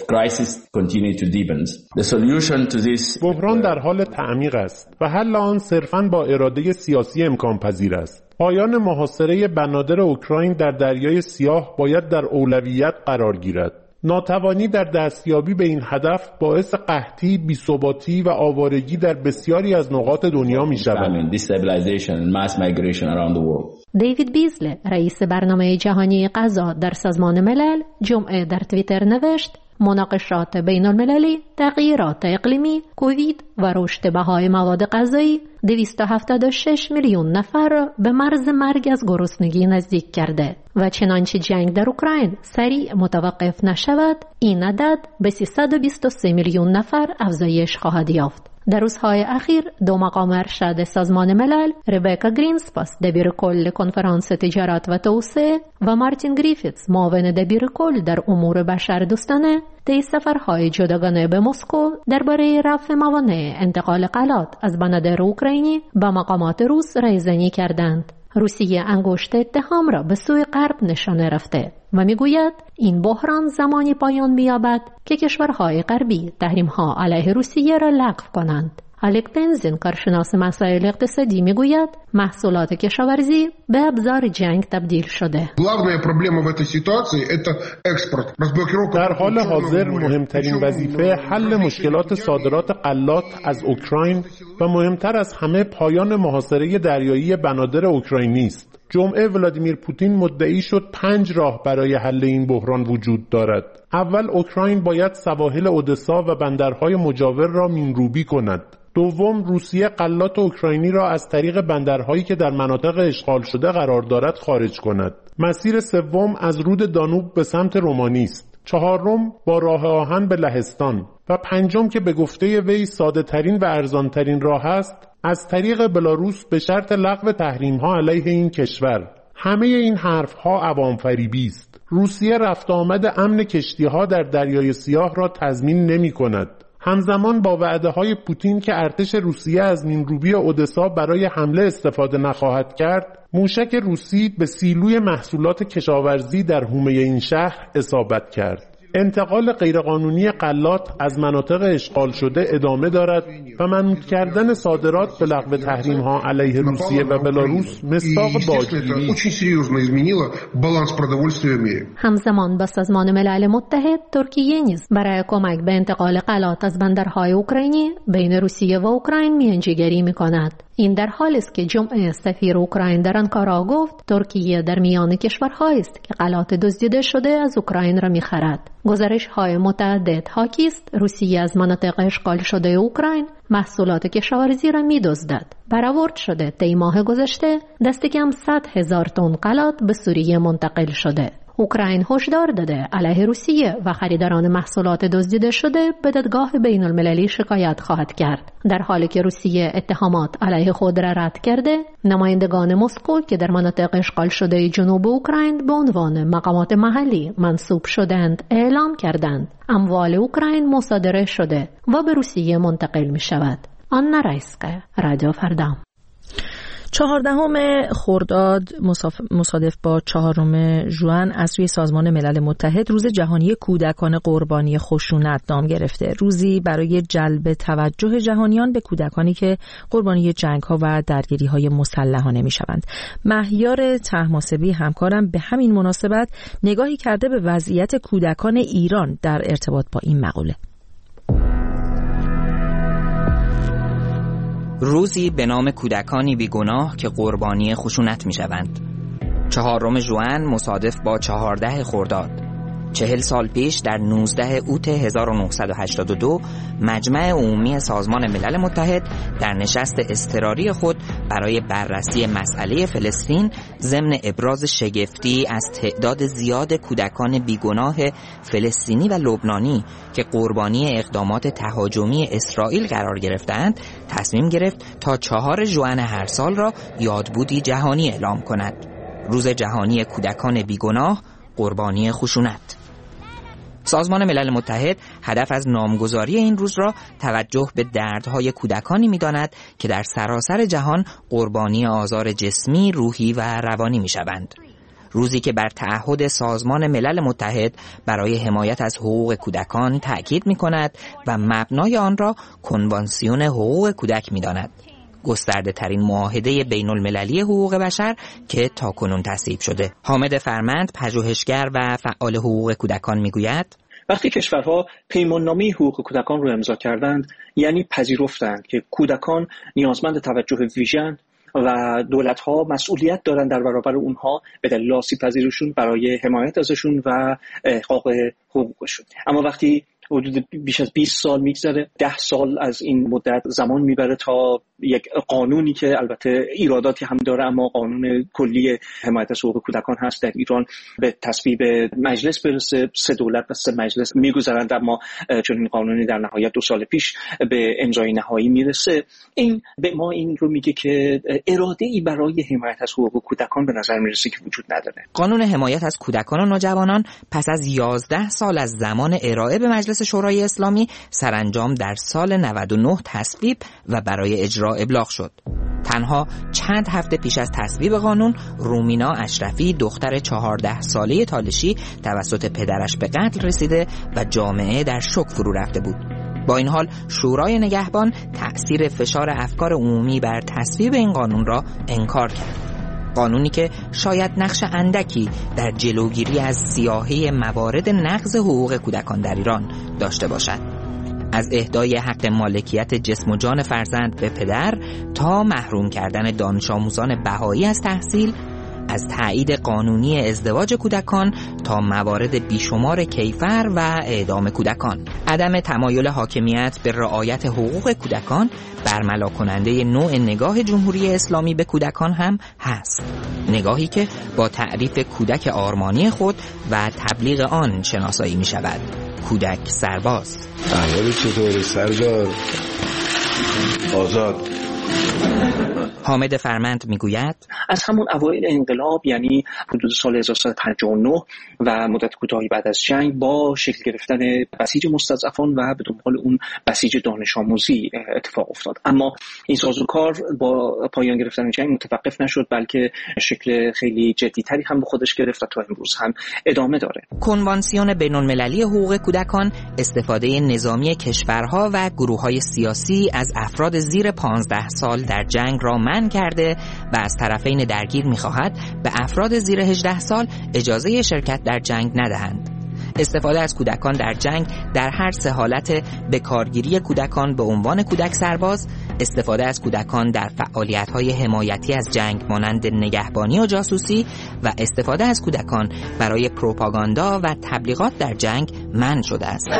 بحران در حال تعمیق است و حل آن صرفاً با اراده سیاسی امکان پذیر است. پایان محاصره بنادر اوکراین در دریای سیاه باید در اولویت قرار گیرد. ناتوانی در دستیابی به این هدف باعث قحطی، بی‌ثباتی و آوارگی در بسیاری از نقاط دنیا می شود. دیوید بیزل، رئیس برنامه جهانی غذا در سازمان ملل، جمعه در توییتر نوشت: مناقشات بین المللی، تغییرات اقلیمی، کووید و رشد بهای مواد غذایی دویست و هفتاد و شش میلیون نفر را به مرز مرگ از گرسنگی نزدیک کرده و چنانچه جنگ در اوکراین سریع متوقف نشود، این عدد به سیصد و بیست و سه میلیون نفر افزایش خواهد یافت. در روزهای اخیر دو مقام ارشد سازمان ملل، ربکا گرینسپاس دبیر کل کنفرانس تجارت و توسعه و مارتین گریفیتس معاون دبیر کل در امور بشردوستانه طی سفرهای جداگانه به مسکو درباره رفع موانع انتقال غلات از بنادر اوکراینی به مقامات روس رایزنی کردند. روسیه انگشت اتهام را به سوی غرب نشانه رفته و میگوید این بحران زمانی پایان می‌یابد که کشورهای غربی تحریم‌ها علیه روسیه را لغو کنند. الک تنزین، کارشناس مسائل اقتصادی، میگوید محصولات کشاورزی به ابزار جنگ تبدیل شده. در حال حاضر مهمترین وظیفه حل مشکلات صادرات غلات از اوکراین و مهمتر از همه پایان محاصره دریایی بنادر اوکراینی است. جمعه ولادیمیر پوتین مدعی شد پنج راه برای حل این بحران وجود دارد. اول، اوکراین باید سواحل اودسا و بندرهای مجاور را مینروبی کند. دوم، روسیه غلات اوکراینی را از طریق بندرهایی که در مناطق اشغال شده قرار دارد خارج کند. مسیر سوم از رود دانوب به سمت رومانی است. چهارم، با راه آهن به لهستان. و پنجم که به گفته وی ساده ترین و ارزان ترین راه است، از طریق بلاروس به شرط لغو تحریم ها علیه این کشور. همه این حرف ها عوام فریبی است. روسیه رفت آمد امن کشتی ها در دریای سیاه را تضمین نمی کند. همزمان با وعده های پوتین که ارتش روسیه از مینروبی اودسا برای حمله استفاده نخواهد کرد، موشک روسی به سیلوی محصولات کشاورزی در حومه این شهر اصابت کرد. انتقال غیرقانونی غلات از مناطق اشغال شده ادامه دارد و منوط کردن صادرات به لغو تحریم ها علیه روسیه و بلاروس مصداق باجگیری. همزمان با سازمان ملل متحد، ترکیه نیز برای کمک به انتقال غلات از بندرهای اوکراینی بین روسیه و اوکراین میانجیگری می‌کند. این در حالی است که جمعه سفیر اوکراین در آنکارا گفت ترکیه در میان کشورهایی است که غلات دزدیده شده از اوکراین را می‌خرد. گزارش‌های متعدد حاکی است روسیه از مناطق اشغال شده اوکراین محصولات کشاورزی را می‌دزدد. برآورد شده طی ماه گذشته دست کم صد هزار تن غلات به سوریه منتقل شده. اوکراین هشدار داده علیه روسیه و خریداران محصولات دزدیده شده به دادگاه بین المللی شکایت خواهد کرد. در حالی که روسیه اتهامات علیه خود را رد کرده، نمایندگان مسکو که در مناطق اشغال شده جنوب اوکراین به عنوان مقامات محلی منصوب شدند اعلام کردند اموال اوکراین مصادره شده و به روسیه منتقل می شود. آنا رایسکا، رادیو فردا. چهاردهم خرداد مصادف با چهارم ژوئن از سوی سازمان ملل متحد روز جهانی کودکان قربانی خشونت نام گرفته. روزی برای جلب توجه جهانیان به کودکانی که قربانی جنگ‌ها و درگیری‌های مسلحانه می‌شوند. مهیار طهماسبی همکارم به همین مناسبت نگاهی کرده به وضعیت کودکان ایران در ارتباط با این مقوله. روزی به نام کودکانی بیگناه که قربانی خشونت می شوند. چهارم ژوئن مصادف با چهارده خرداد. چهل سال پیش در نوزده اوت هزار و نهصد و هشتاد و دو مجمع عمومی سازمان ملل متحد در نشست اضطراری خود برای بررسی مسئله فلسطین ضمن ابراز شگفتی از تعداد زیاد کودکان بیگناه فلسطینی و لبنانی که قربانی اقدامات تهاجمی اسرائیل قرار گرفتند تصمیم گرفت تا چهار ژوئن هر سال را یادبودی جهانی اعلام کند. روز جهانی کودکان بیگناه قربانی خشونت. سازمان ملل متحد هدف از نامگذاری این روز را توجه به دردهای کودکانی می‌داند که در سراسر جهان قربانی آزار جسمی، روحی و روانی می‌شوند. روزی که بر تعهد سازمان ملل متحد برای حمایت از حقوق کودکان تأکید می‌کند و مبنای آن را کنوانسیون حقوق کودک می‌داند. گسترده ترین معاهده بین المللی حقوق بشر که تاکنون تصویب شده. حامد فرمند، پژوهشگر و فعال حقوق کودکان میگوید وقتی کشورها پیماننامه حقوق کودکان رو امضا کردند یعنی پذیرفتند که کودکان نیازمند توجه ویژن و دولت‌ها مسئولیت دارند در برابر اونها به دلیل آسیب‌پذیریشون برای حمایت ازشون و احقاق حقوقشون. اما وقتی حدود بیش از بیست سال میگذره، ده سال از این مدت زمان میبره تا یک قانونی که البته ایراداتی هم داره اما قانون کلی حمایت از حقوق کودکان هست در ایران به تصویب مجلس برسه. سه دولت و سه مجلس میگذرند اما چون این قانونی در نهایت دو سال پیش به امضای نهایی میرسه. این به ما این رو میگه که اراده ای برای حمایت از حقوق کودکان به نظر میرسه که وجود نداره. قانون حمایت از کودکان و نوجوانان پس از یازده سال از زمان ارائه به مجلس شورای اسلامی سرانجام در سال نود و نه تصویب و برای اجرا ابلاغ شد. تنها چند هفته پیش از تصویب قانون، رومینا اشرفی دختر چهارده ساله تالشی توسط پدرش به قتل رسیده و جامعه در شوک فرو رفته بود. با این حال شورای نگهبان تأثیر فشار افکار عمومی بر تصویب این قانون را انکار کرد. قانونی که شاید نقش اندکی در جلوگیری از سیاهی موارد نقض حقوق کودکان در ایران داشته باشد. از اهدای حق مالکیت جسم و جان فرزند به پدر تا محروم کردن دانش آموزان بهایی از تحصیل، از تایید قانونی ازدواج کودکان تا موارد بیشمار کیفر و اعدام کودکان. عدم تمایل حاکمیت به رعایت حقوق کودکان برملا کننده نوع نگاه جمهوری اسلامی به کودکان هم هست. نگاهی که با تعریف کودک آرمانی خود و تبلیغ آن شناسایی می شود: کودک سرباز. احوال چطور سردار؟ آزاد. حامد فرمند میگوید از همون اوایل انقلاب، یعنی حدود سال هزار و سیصد و پنجاه و نه و مدت کوتاهی بعد از جنگ، با شکل گرفتن بسیج مستضعفان و به دنبال اون بسیج دانش آموزی اتفاق افتاد. اما این سازوکار با پایان گرفتن جنگ متوقف نشد، بلکه شکل خیلی جدی‌تری هم به خودش گرفت و تا امروز هم ادامه داره. کنوانسیون بین‌المللی حقوق کودکان استفاده نظامی کشورها و گروه‌های سیاسی از افراد زیر پانزده سال در جنگ را منع کرده و از طرفین درگیر می‌خواهد به افراد زیر هجده سال اجازه شرکت در جنگ ندهند. استفاده از کودکان در جنگ در هر سه حالت: به کارگیری کودکان به عنوان کودک سرباز، استفاده از کودکان در فعالیت‌های حمایتی از جنگ مانند نگهبانی و جاسوسی و استفاده از کودکان برای پروپاگاندا و تبلیغات در جنگ منع شده است.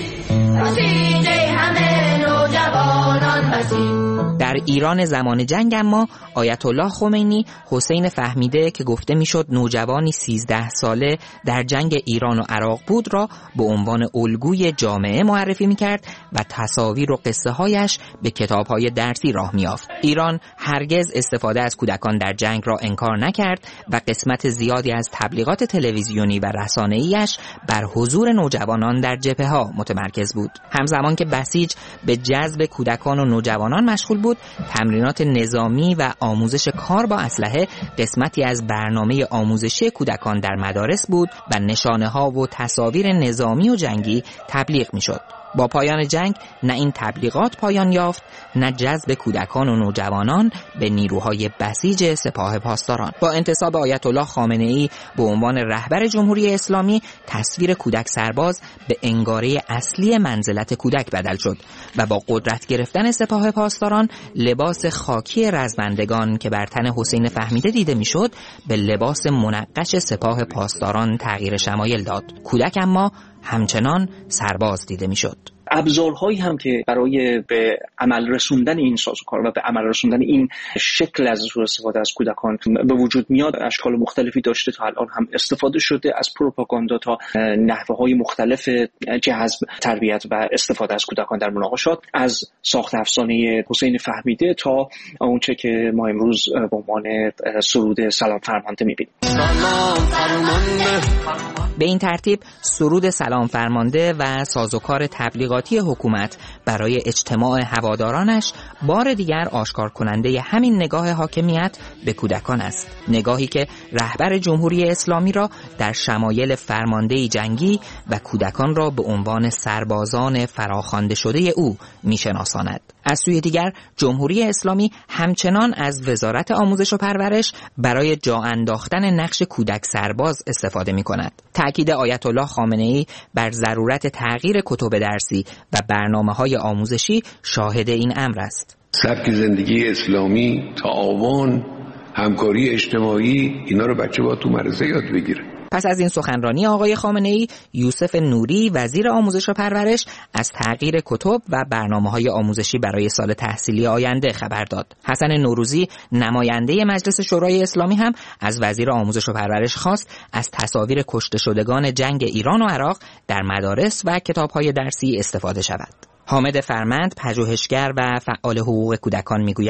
در ایران زمان جنگ اما آیت الله خمینی حسین فهمیده که گفته میشد نوجوانی سیزده ساله در جنگ ایران و عراق بود را به عنوان الگوی جامعه معرفی میکرد و تصاویر و قصه هایش به کتاب های درسی راه میافت. ایران هرگز استفاده از کودکان در جنگ را انکار نکرد و قسمت زیادی از تبلیغات تلویزیونی و رسانه‌ایش بر حضور نوجوانان در جبهه ها متمرکز بود. همزمان که بسیج به جذب کودکان و نوجوانان مشغول بود، تمرینات نظامی و آموزش کار با اسلحه قسمتی از برنامه آموزشی کودکان در مدارس بود و نشانه ها و تصاویر نظامی و جنگی تبلیغ می شد. با پایان جنگ نه این تبلیغات پایان یافت، نه جذب کودکان و نوجوانان به نیروهای بسیج سپاه پاسداران. با انتصاب آیت الله خامنه ای به عنوان رهبر جمهوری اسلامی، تصویر کودک سرباز به انگاره اصلی منزلت کودک بدل شد و با قدرت گرفتن سپاه پاسداران، لباس خاکی رزمندگان که بر تن حسین فهمیده دیده میشد به لباس منقش سپاه پاسداران تغییر شمایل داد. کودک اما همچنان سرباز دیده میشد. ابزارهایی هم که برای به عمل رسوندن این سازوکار و به عمل رسوندن این شکل از استفاده از کودکان به وجود میاد اشکال مختلفی داشته. تا الان هم استفاده شده، از پروپاگاندا تا نحوه‌های مختلف جذب، تربیت و استفاده از کودکان در مناقشات، از ساخت افسانه حسین فهمیده تا اونچه که ما امروز به عنوان سرود سلام فرمانده می‌بینیم. به این ترتیب سرود سلام فرمانده و سازوکار تبلیغاتی حکومت برای اجتماع هوادارانش بار دیگر آشکار کننده همین نگاه حاکمیت به کودکان است. نگاهی که رهبر جمهوری اسلامی را در شمایل فرمانده جنگی و کودکان را به عنوان سربازان فراخوانده شده او میشناساند. از سوی دیگر جمهوری اسلامی همچنان از وزارت آموزش و پرورش برای جا انداختن نقش کودک سرباز استفاده می کند. تأکید آیت الله خامنه ای بر ضرورت تغییر کتب درسی و برنامه‌های آموزشی شاهد این امر است. سبک زندگی اسلامی، تعاون، همکاری اجتماعی، اینا رو بچه باید تو مدرسه یاد بگیره. پس از این سخنرانی آقای خامنه ای، یوسف نوری وزیر آموزش و پرورش از تغییر کتب و برنامه‌های آموزشی برای سال تحصیلی آینده خبر داد. حسن نوروزی نماینده مجلس شورای اسلامی هم از وزیر آموزش و پرورش خواست از تصاویر کشته شدگان جنگ ایران و عراق در مدارس و کتاب‌های درسی استفاده شود. حامد فرمند، پژوهشگر و فعال حقوق کودکان میگوید: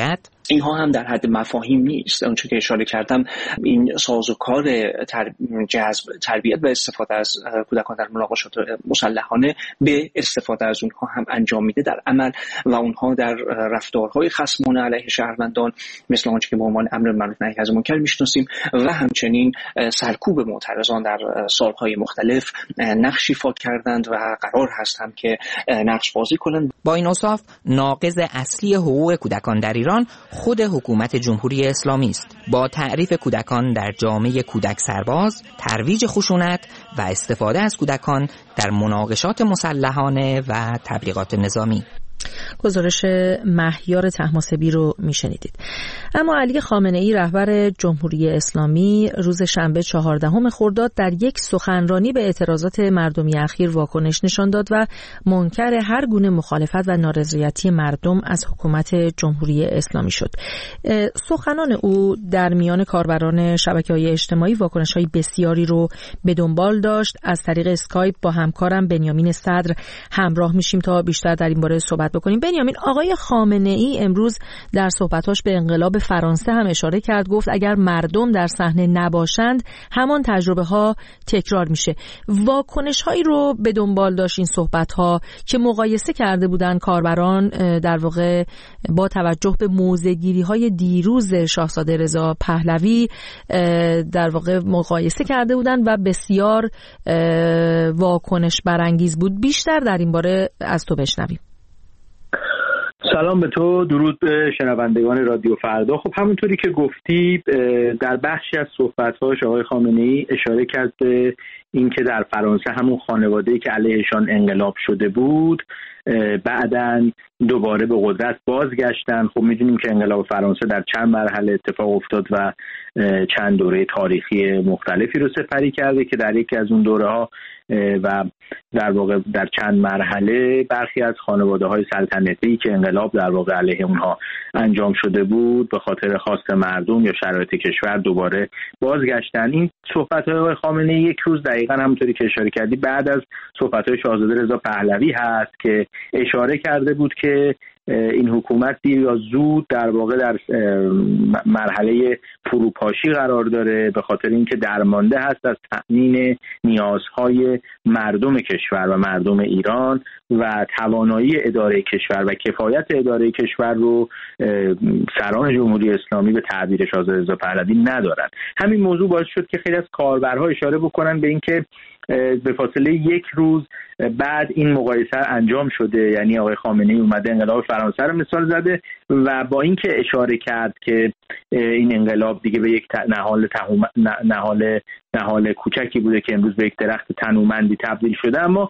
اینها هم در حد مفاهیم نیست. اونچه که اشاره کردم، این سازوکار تر... جذب تربیت و استفاده از کودکان در مناقشات مسلحانه به استفاده از اونها هم انجام میده در عمل و اونها در رفتارهای خصمانه علیه شهروندان مثل آنچه که به عنوان امر معروف نهی از منکر میشناسیم و همچنین سرکوب معترضان در سالهای مختلف نقش ایفا کردند و قرار هست هم که نقش بازی کنند. با این اوصاف ناقض اصلی حقوق کودکان در ایران خود حکومت جمهوری اسلامی است، با تعریف کودکان در جامعه کودک سرباز، ترویج خشونت و استفاده از کودکان در مناقشات مسلحانه و تبلیغات نظامی. گزارش مهیار طهماسبی رو میشنیدید. اما علی خامنه ای رهبر جمهوری اسلامی روز شنبه چهاردهم خرداد در یک سخنرانی به اعتراضات مردمی اخیر واکنش نشان داد و منکر هر گونه مخالفت و نارضایتی مردم از حکومت جمهوری اسلامی شد. سخنان او در میان کاربران شبکه‌های اجتماعی واکنش‌های بسیاری رو به دنبال داشت. از طریق اسکایپ با همکارم بنیامین صدر همراه میشیم تا بیشتر در این باره صحبت بکنیم. بنیامین، آقای خامنه ای امروز در صحبتاش به انقلاب فرانسه هم اشاره کرد. گفت اگر مردم در صحنه نباشند همان تجربه ها تکرار میشه. واکنش هایی رو به دنبال داشت این صحبت ها که مقایسه کرده بودن کاربران در واقع با توجه به موضع‌گیری های دیروز شاهزاده رضا پهلوی در واقع مقایسه کرده بودن و بسیار واکنش برانگیز بود. بیشتر در این باره از تو بشنویم. سلام به تو، درود به شنوندگان رادیو فردا. خب همونطوری که گفتی در بخشی از صحبت‌هاش آقای خامنه‌ای اشاره کرد به این که در فرانسه همون خانواده‌ای که علیهشان انقلاب شده بود بعداً دوباره به قدرت بازگشتن. خب میدونیم که انقلاب فرانسه در چند مرحله اتفاق افتاد و چند دوره تاریخی مختلفی رو سپری کرده که در یکی از اون دوره‌ها و در واقع در چند مرحله برخی از خانواده‌های سلطنتی که انقلاب در واقع علیه اونها انجام شده بود به خاطر خواست مردم یا شرایط کشور دوباره بازگشتن. این صحبت‌های آقای خامنه‌ای یک روز دقیقاً همونطوری که اشاره کردی بعد از صحبت‌های شاهزاده رضا پهلوی هست که اشاره کرده بود که این حکومت دیر یا زود در واقع در مرحله فروپاشی قرار داره به خاطر اینکه درمانده هست از تأمین نیازهای مردم کشور و مردم ایران و توانایی اداره کشور و کفایت اداره کشور رو سران جمهوری اسلامی به تعبیر شاهزاده رضا پهلوی ندارن. همین موضوع باعث شد که خیلی از کاربرها اشاره بکنن به اینکه به فاصله یک روز بعد این مقایسه انجام شده، یعنی آقای خامنه‌ای اومده انقلاب فرانسه رو مثال زده و با اینکه اشاره کرد که این انقلاب دیگه به یک نهال تهوم... نهال نهال کوچکی بوده که امروز به یک درخت تنومندی تبدیل شده، اما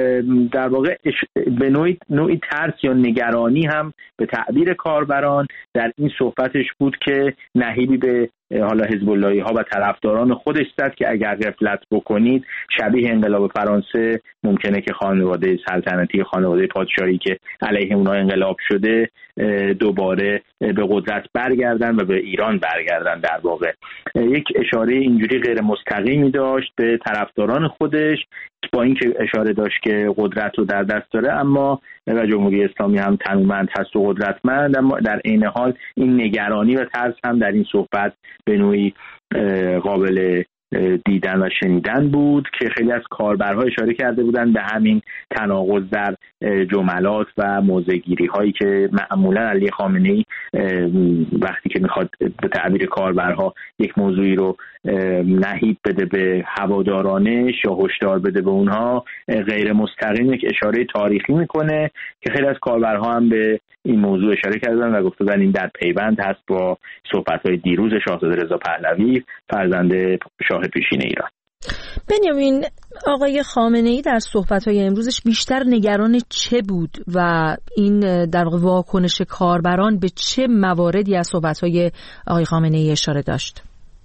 در واقع به نوعی نوعی ترس یا نگرانی هم به تعبیر کاربران در این صحبتش بود که نهیبی به حالا حزب اللهی ها و طرفداران خودش زد که اگر غفلت بکنید شبیه انقلاب فرانسه ممکنه که خانواده سلطنتی، خانواده پادشاهی که علیه اونها انقلاب شده دوباره به قدرت برگردن و به ایران برگردن. در واقع یک اشاره اینجوری غیر مستقیمی داشت به طرفداران خودش با اینکه اشاره داشت که قدرت رو در دست داره اما و جمهوری اسلامی هم تنومند هست و قدرتمند، اما در عین حال این نگرانی و ترس هم در این صحبت به نوعی قابل دیدن و شنیدن بود که خیلی از کاربرها اشاره کرده بودن به همین تناقض در جملات و موضع‌گیری هایی که معمولا علی خامنه‌ای وقتی که میخواد به تعبیر کاربرها یک موضوعی رو نهیب بده به هوادارانش یا هشدار بده به اونها غیر مستقیم یک اشاره تاریخی میکنه که خیلی از کاربرها هم به این موضوع اشاره کردن و گفتن این در پیوند هست با صحبت‌های دیروز شاهزاده رضا پهلوی فرزند شاه پیشین ایران. بنیامین، آقای خامنه‌ای در صحبت‌های امروزش بیشتر نگران چه بود و این در واکنش کاربران به چه مواردی از صحبت‌های آقای خامنه‌ای اشاره داشت؟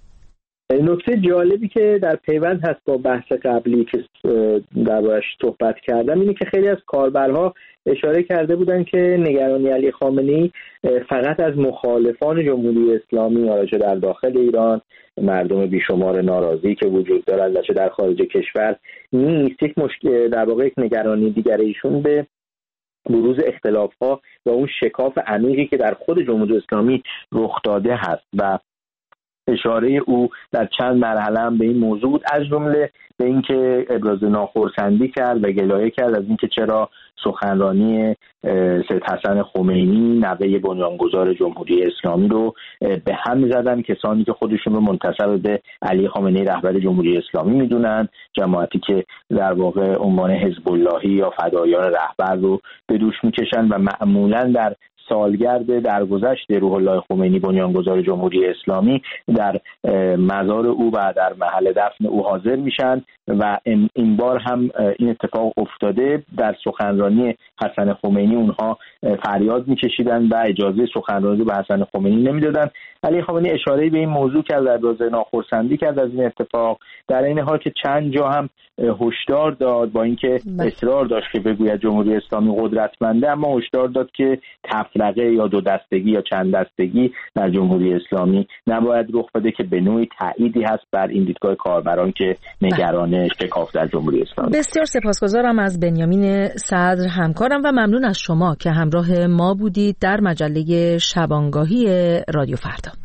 نکته جالبی که در پیوند هست با بحث قبلی که دربارش صحبت کردم اینه که خیلی از کاربرها اشاره کرده بودن که نگرانی علی خامنه‌ای فقط از مخالفان جمهوری اسلامی حالا در داخل ایران، مردم بیشمار ناراضی که وجود داره البته در خارج کشور نیست. یک مشکل در واقع یک نگرانی دیگر ایشون به بروز اختلاف‌ها و اون شکاف عمیقی که در خود جمهوری اسلامی رخ داده هست و اشاره او در چند مرحله هم به این موضوع بود، از جمله به اینکه ابراز ناخرسندی کرد و گلایه کرد از اینکه چرا سخنرانی سید حسن خمینی نوه بنیانگذار جمهوری اسلامی رو به هم زدن کسانی که خودشون رو منتسب به علی خامنه‌ای رهبر جمهوری اسلامی میدونن، جماعتی که در واقع عنوان حزب اللهی یا فدایان رهبر رو به دوش میکشن و معمولا در سالگرد درگذشت روح الله خمینی بنیانگذار جمهوری اسلامی در مزار او و در محل دفن او حاضر میشن و این بار هم این اتفاق افتاده. در سخنرانی حسن خمینی اونها فریاد میکشیدن و اجازه سخنرانی به حسن خمینی نمیدادن. علی خامنه‌ای اشاره به این موضوع کرد، ابراز ناخرسندی کرد از این اتفاق، در این حال که چند جا هم هشدار داد، با اینکه اصرار داشت که بگوید جمهوری اسلامی قدرتمنده، اما هشدار داد که تفرقه یا دو دستگی یا چند دستگی در جمهوری اسلامی نباید رخ بده که به نوعی تأییدی هست بر این دیدگاه کاربران که نگران شکاف در جمهوری اسلامی. بسیار سپاسگزارم از بنیامین صدر همکارم و ممنون از شما که همراه ما بودید در مجله شبانگاهی رادیو فردا.